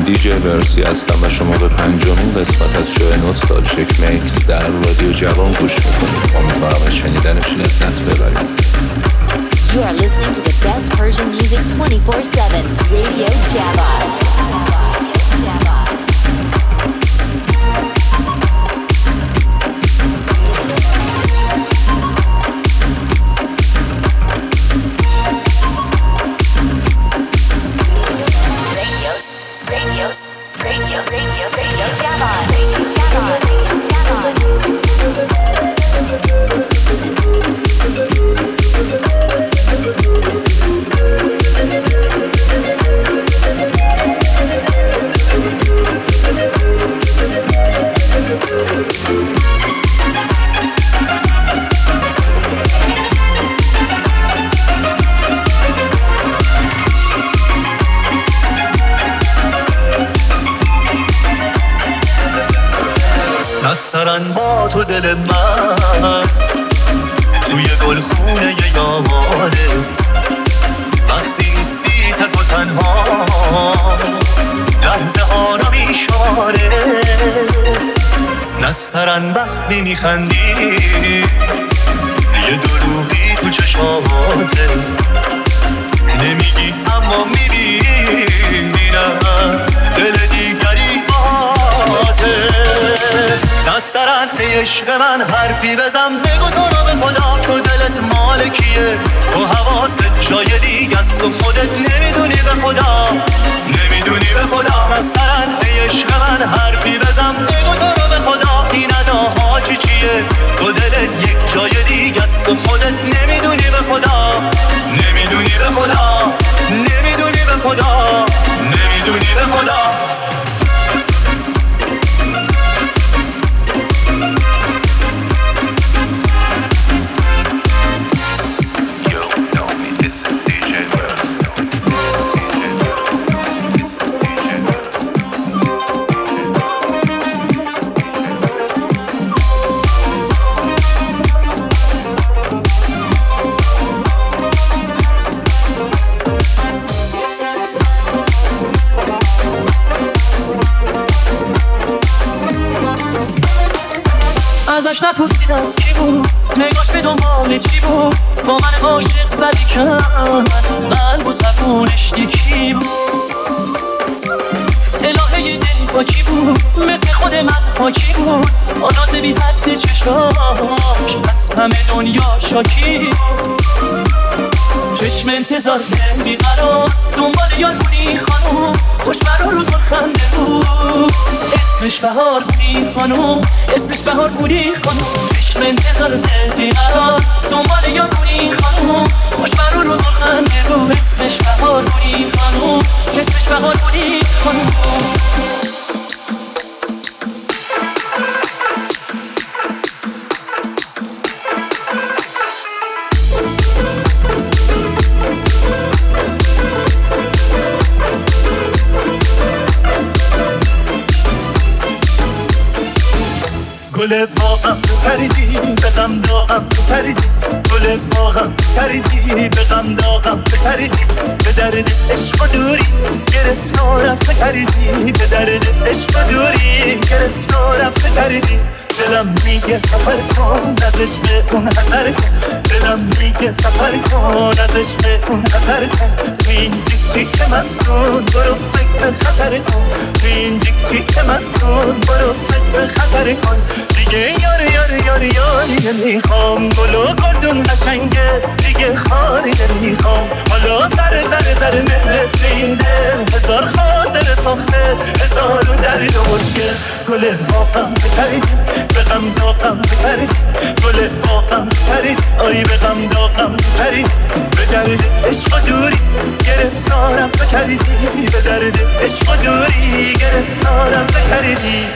دیجی ورسی هستم و شما به 5مین قسمت از شو نوستالژیک میکس در رادیو جوان گوش میکنید. امیدوارم از شنیدنش لذت ببرید. You are listening to the best Persian music 24/7. Radio Java. نسترن با تو دل من توی گلخونه یامانه، وقتی نیستی تک و تنها لحظه ها را میشاره. نسترن وقتی میخندی یه دروغی تو چشماته، نمیگی اما میبینم دل دیگری باته. نسترن ای عشق من حرفی بزن، بگو تو رو به خدا تو دلت مال کیه، تو حواست جای دیگه است و خودت نمیدونی به خدا، نمیدونی به خدا. نسترن ای عشق من حرفی بزن، بگو تو رو به خدا این اداها چیه، تو دلت یک جای دیگه است و خودت نمیدونی به خدا، نمیدونی به خدا، نمیدونی به خدا، نمیدونی به خدا. ازش نپرسیدم کی بود، نگاش به دنبال چی بود، با من عاشق ولی کن قلب و زبونش یکی بود. الهه دل با کی بود، مثل خود من خاکی بود، آناز بی حد چشماش از همه دنیا شاکی بود. چشم انتظار بی قرار دنبال یاد بودی خانوم، خوش برا رو گل خنده بود، اسمش بهار بودی خانوم، اسمش بهار بودی خانوم. چشم انتظار بی قرار دنبال یاد بودی خانوم، خوش برا رو گل خنده بود، اسمش بهار بودی خانوم، اسمش بهار بودی خانوم. گل باغم پریدی به غم داغم پریدی، گل باغم پریدی به غم داغم پریدی، به درد عشق و دوری گرفتارم پریدی، به درد عشق و دوری گرفتارم پریدی. دلم میگه سفر کن از عشق اون حذر کن، دلم میگه سفر کن از عشق اون حذر کن، تو این جیک جیک مستون برو فکر خطر کن، تو این جیک جیک مستون برو فکر خطر کن. دیگه یاری یاری یاری یاری نمیخوام، گل و گلدون قشنگه دیگه خاری نمیخوام، حالا سر سر سر مهرت به این دل هزار خاطر ساخته، هزار درد و مشکل. گل باغم پریدی به غم داغم پرید، گل باغم پرید، آی به غم داغم پرید، به درد عشق و دوری گرفتارم بکردی، به درد عشق و دوری گرفتارم بکردی.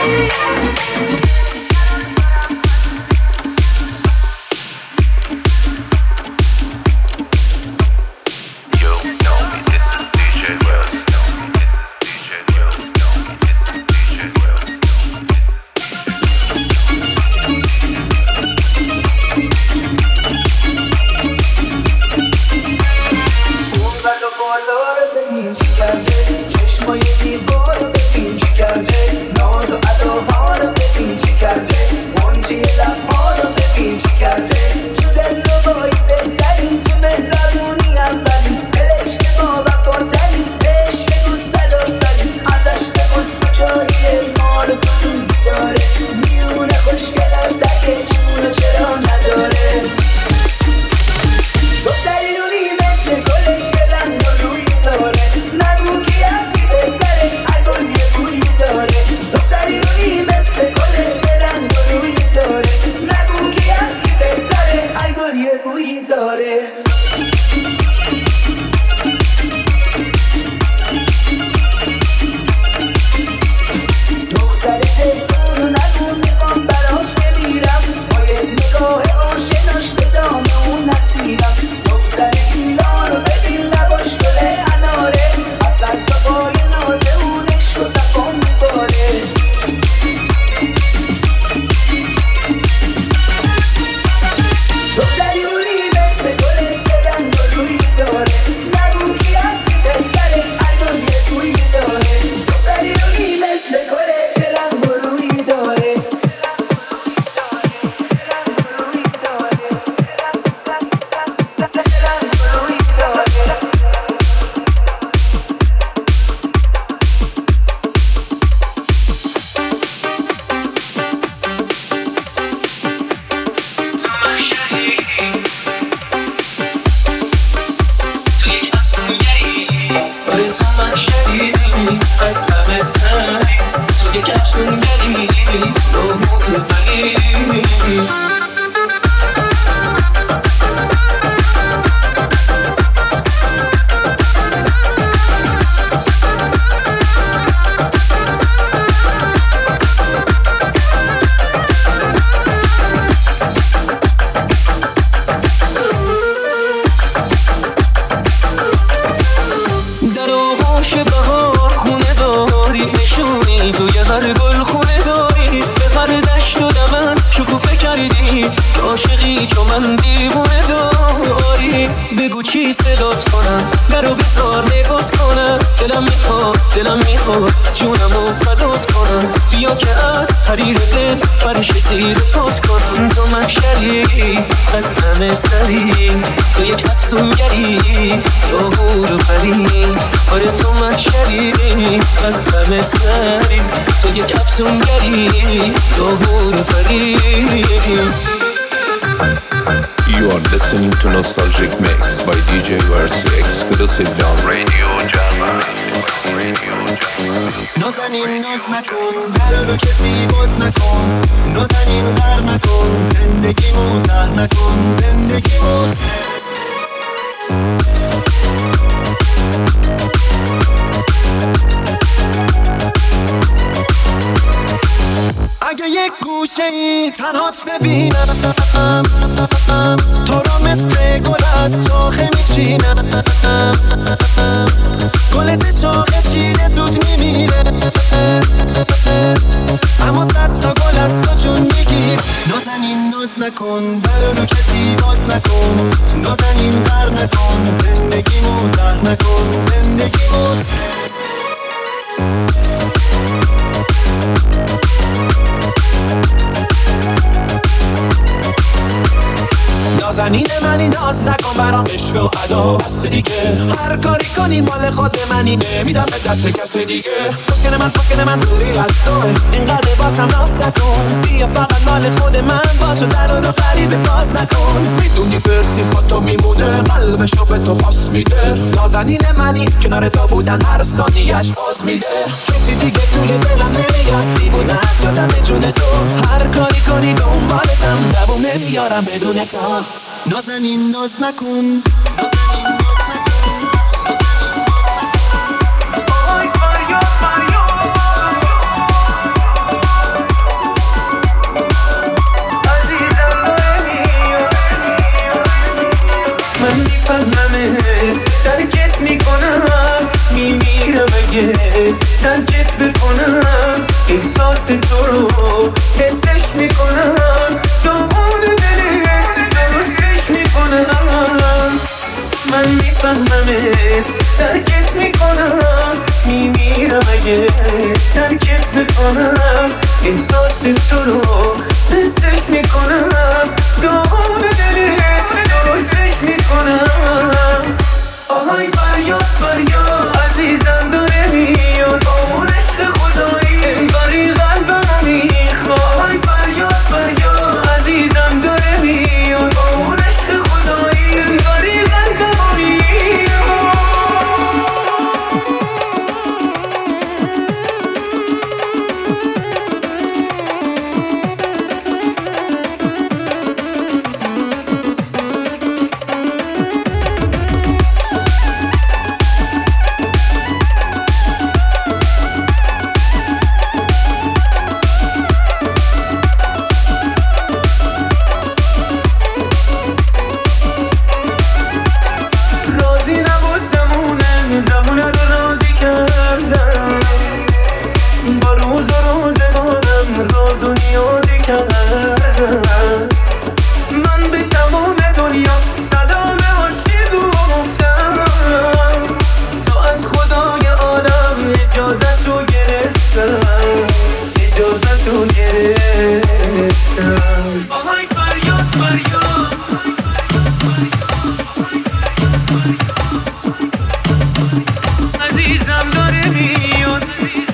You are listening to Nostalgic Mix by DJ Versi exclusive on Radio Java. نازنین ناز نکن در رو کسی باز نکن نازنین غر نکن زندگیمو زهر نکن زندگیمو اگه یک گوشه ای تنهات ببینم تو را مثل گل از شاخه میچینم گل ز شاخه چیده زود میمیره اما صد تا گل از تو جون میگیر نازنین ناز نکن در رو کسی باز نکن نازنین غر نکن زندگیمو زهر نکن زندگیمو نازنین منی ناز نکن برام عشق و ادا بس دیگه هر کاری کنی مال خود منی نمیدم به دست کسی دیگه پسکن من دوری از توه اینقدر بازم ناز نکن بیا فقط مال خود من باشو در رو غریبه باز نکن میدونی برسیم با تو میمونه قلبشو به تو پاس میده نازنین منی کنار تو بودن هر ثانیه‌اش باز میده کسی دیگه توی دلم نمیاد دیوونه شدم به جون تو هر کاری کنی دنبالتم دووم نمیارم بدون تو نازنین ناز نکن احساس تو رو حسش میکنم، داغون دلت درستش میکنم. من میفهممت ترکت میکنم، میمیرم اگه ترکت بکنم. احساس تو رو حسش میکنم، داغون دلت درستش میکنم. آهای فریاد فریاد عزیزم داره میاد، اون عشق خدایی انگاری قلبم میخواد. آهای فریاد فریاد عزیزم داره میاد، اون عشق خدایی انگاری قلبم میخواد. من به تمام دنیا سلام عاشق گفتم، تا از خدای عالم اجازت رو گرفتم، اجازت رو گرفتم. آهای فریاد فریاد عزیزم داره میاد.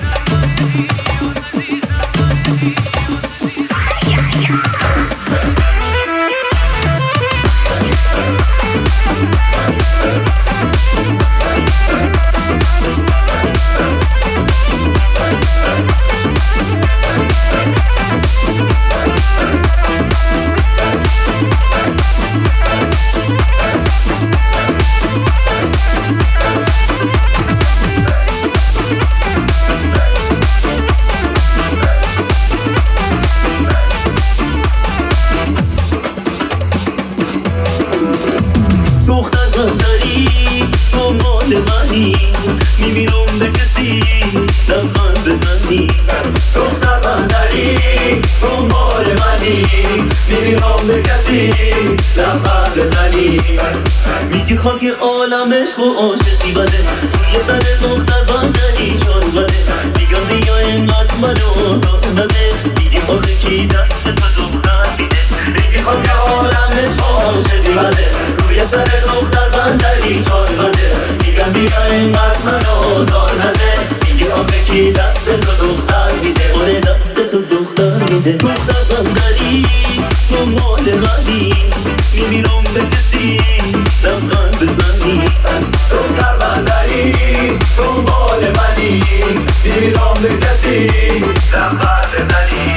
میمیرم به کسی لبخند بزنی، دختر بندری دنبال منی. میمیرم به کسی لبخند بزنی، میگی خاک عالم عشق و عاشقی بده، روی سر دختر بندری چون بده. میگم بیا اینقدر منو آزاد نده، میگی آخه کی دست تو دختر میده. میگی خاک عالم عشق و عاشقی بده، روی سر دختر بندری چون بده. میگم بیا اینقدر منو آزار نده، میگی آخه کی دست تو دختر میده. آره دست تو دختر میده. دختر بندری تو مال منی، میمیرم به کسی لبخند بزنی. دختر بندری تو مال منی، میمیرم به کسی لبخند بزنی.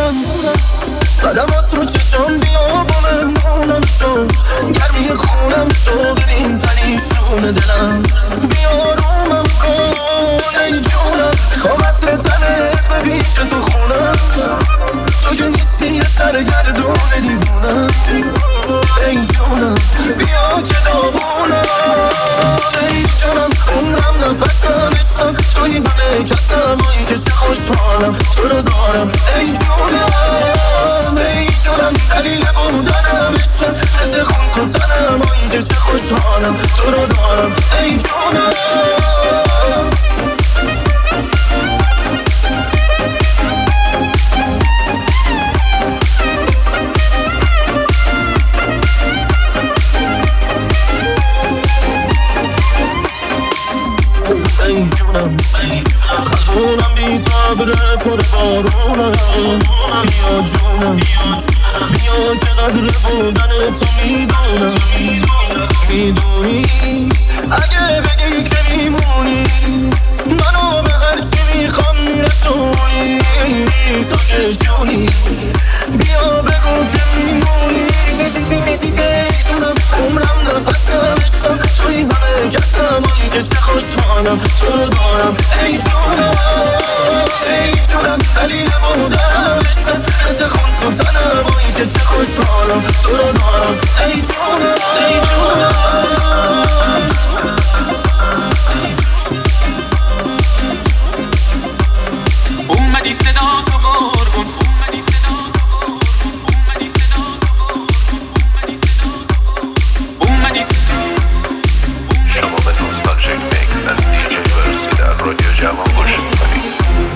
قدمات رو چشم بیابونم شد گرمی خونم شد ببین پریشون دلم بیارومم کن ای جونم میخوام عطر تنت به پیش تو خونم تو که نیستی یه سرگردون دیوونم ای جونم بیا که داغونم ای جونم عمرم نفسم عشقم توی همه کسم هایی که چه خوشحالم تو رو دارم ای جونم ای جونم دلیل بودنم عشقم مثل خون کن تنم هایی که چه خوشحالم تو رو دارم ای جونم خزونم بی تبره پر بارونم بیا جونم بیا که قدر بودن تو میدونی اگه بگی که میمونی منو به هرچی میخوام میرسونی تو که جونی بیا بگو که میمونی جونم عمرم نفسم عشقم توی همه کسم هایی که چه خوشحالم تو رو دارم ای جونم دلیل بودنم عشقم مثل خون کن تنم هایی که چه خوشحالم تو رو دارم ای جونم اومدی صدا تو قربون شما به نوستالژیک میکس از دیجی ورسی در رادیو جوان گوش میکنید.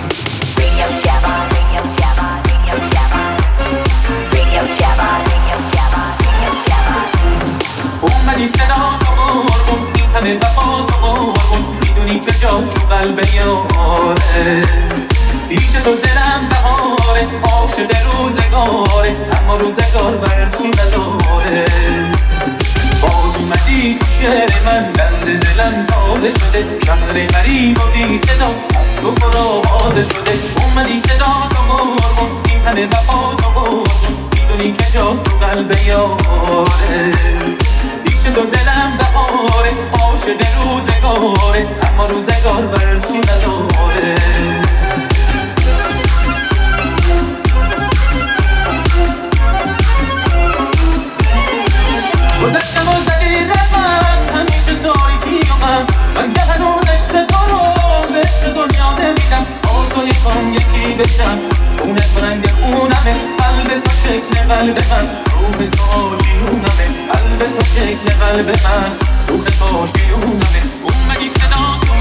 اومدی صدا تو قربون این همه وفا تو قربون میدونی که جا تو قلب یاره پیش تو دلم بهاره عاشق روزگاره اما روزگار برشی نداره باز اومدی تو شهر من دند دلم تازه شده شهر غریب و بی صدا از تو پرآوازه شده اومدی صدا تو قربون این همه وفا تو قربون میدونی که جا تو قلب یاره پیش تو دلم بهاره عاشق روزگاره اما روزگار برشی نداره گذشتم و زدی رقم همیشه تاریکی و من که هنوز عشق تو رو به عشق دنیا نمیدم آرزوی کنم یکی بشم خونه تو رنگ خونمه قلب تو شکل قلب من روح تو آشیونمه قلب تو شکل قلب من روح تو آشیونمه اومدی صدا تو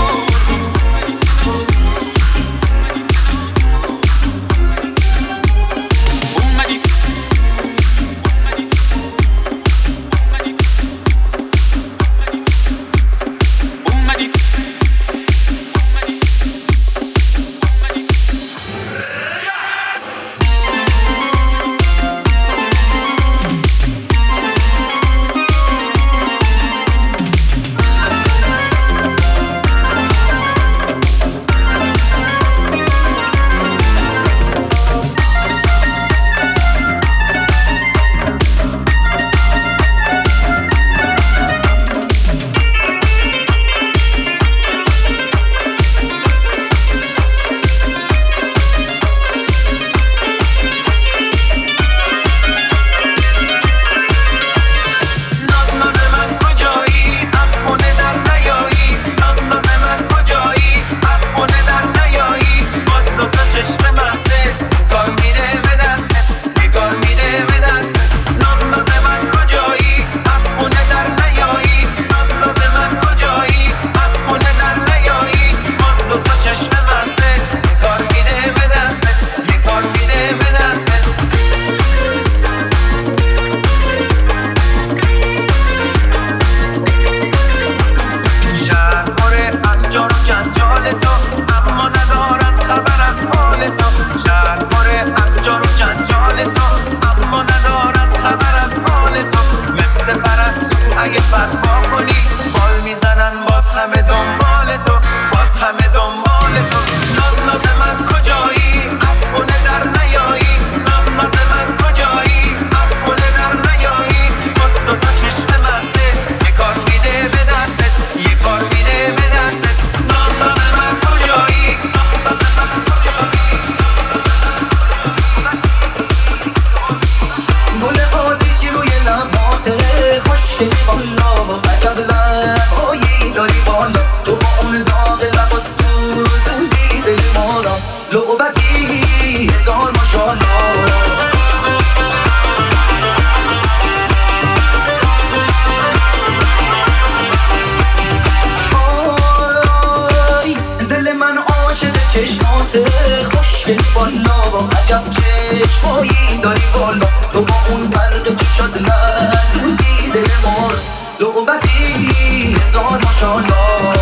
خوشبایی داری بالا تو با اون برق چشات لرزوندی دل ما رو لعبتی هزار ماشالله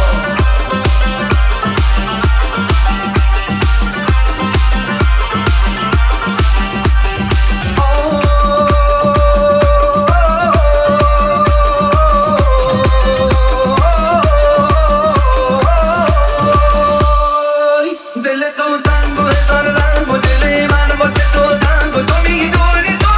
دل تو زنگ و هزار رنگ و دل من واسه تو تنگ و تو میدونی تو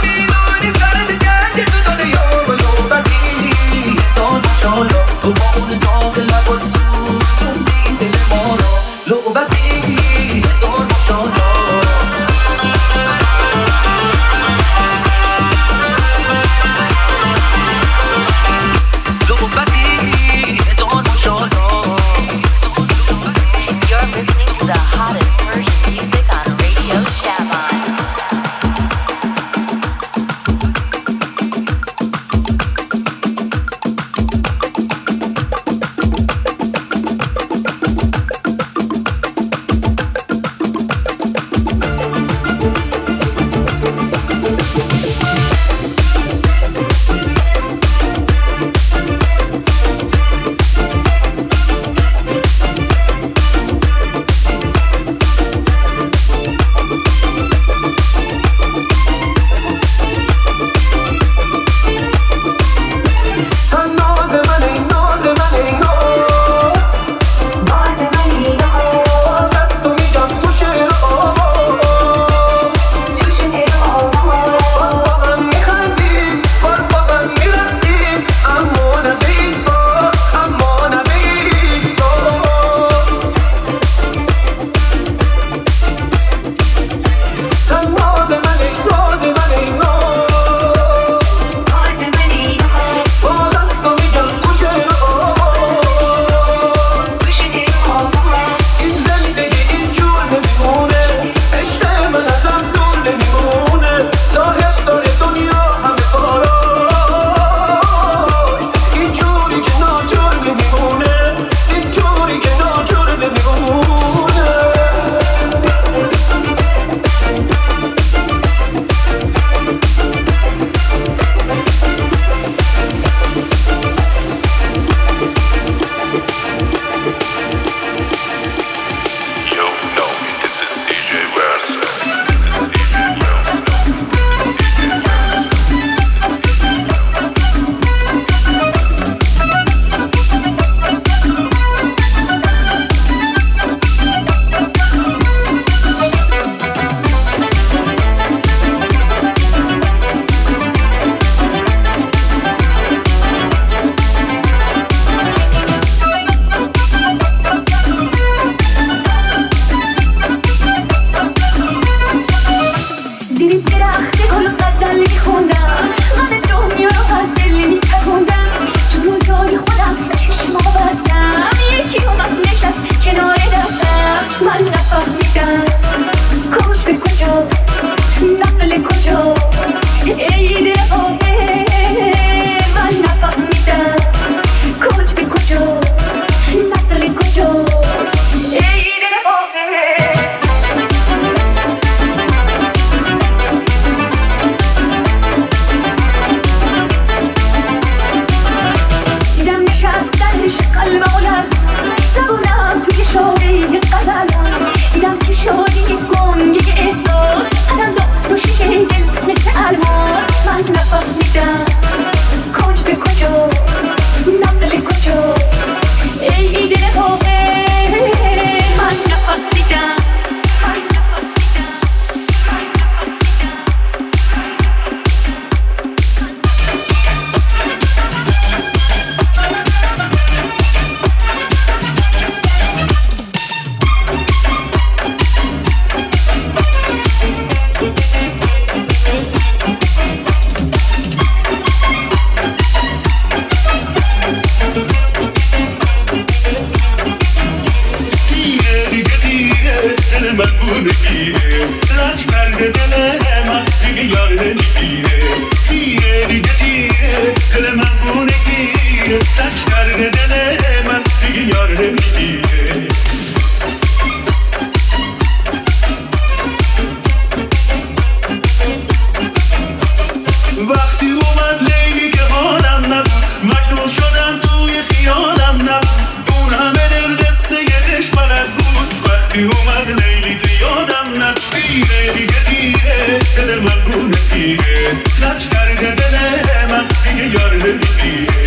دل من گونه گیره لج کرده دل من دیگه یار نمیگیره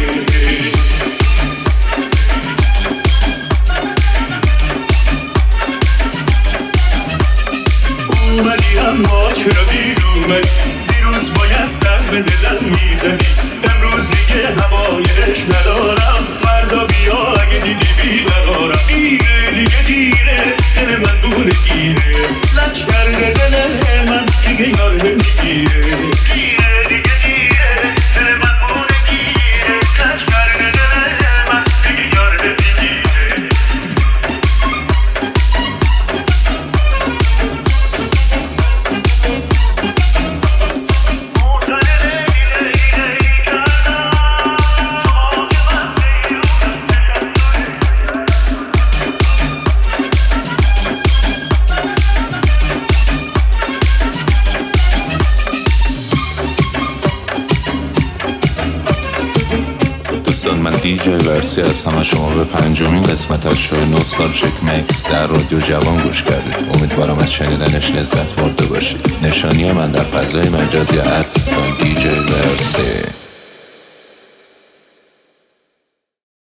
اومدی اما چرا دیر اومدی دیروز باید سر به دلم میزدی امروز دیگه همایش ندارم فردا بیا اگه دیدی بیقرارم دیره دیگه دیره دل من گونه گیره لج کرده دل من دیگه یار نمیگیره دیره دیگه دیره دل من گونه گیره لج کرده دل من دیگه یار نمیگیره من دیجی ورسی هستم و شما به 5مین قسمت از شو نوستالژیک میکس در رادیو جوان گوش کردید. امیدوارم از شنیدنش لذت برده باشید. نشانی من در فضای مجازی @ دیجی ورسی.